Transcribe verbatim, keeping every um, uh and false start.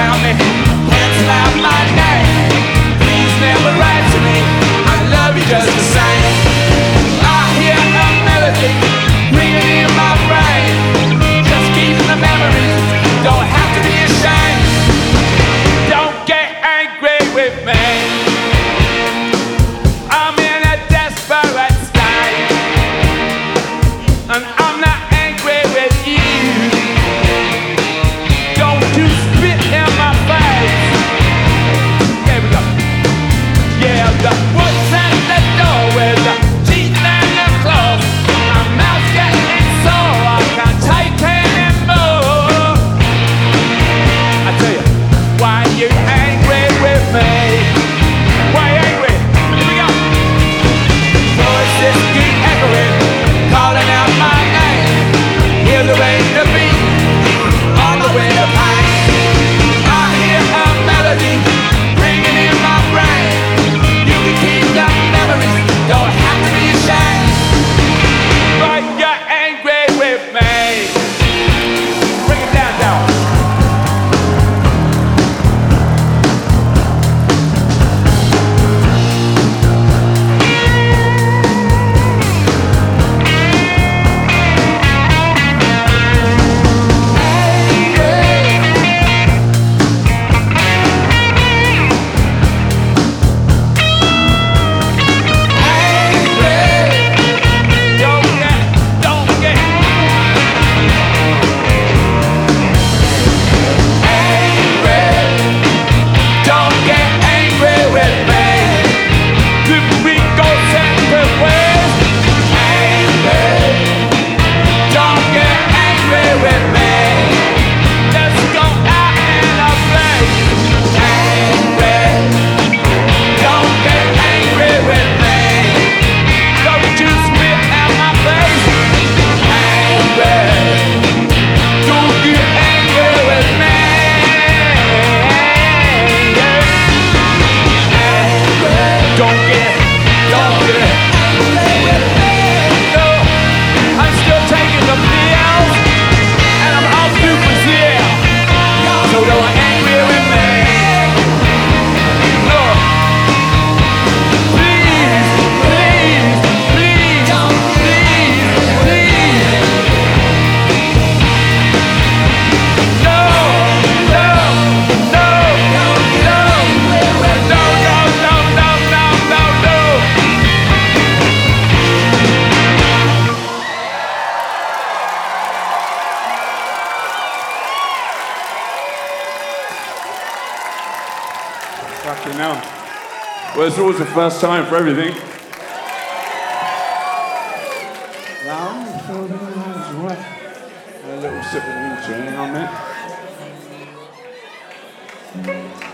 about me, cancel out my name. Please never write to me, I love you just the same. I hear a melody ringing in my brain, just keeping the memories, don't have to be ashamed. Don't get angry with me, I'm in a desperate state, and I'm not angry with you. Don't you spit in my face. Here we go. Yeah, the what's at the door with the teeth and the claws. My mouth's getting sore, I can't take anymore. I tell you, why you angry with me? Why you angry? Here we go. Voices keep echoing, calling out my name. Hear the rain, the beat, on the way to pain. I hear a melody ringing in my brain. You can keep the memories, don't have to be ashamed. But you're angry with me. Bring it down, down. Fucking hell. Well, it's always the first time for everything. Now, that's right. A little sip of water, hang on a minute.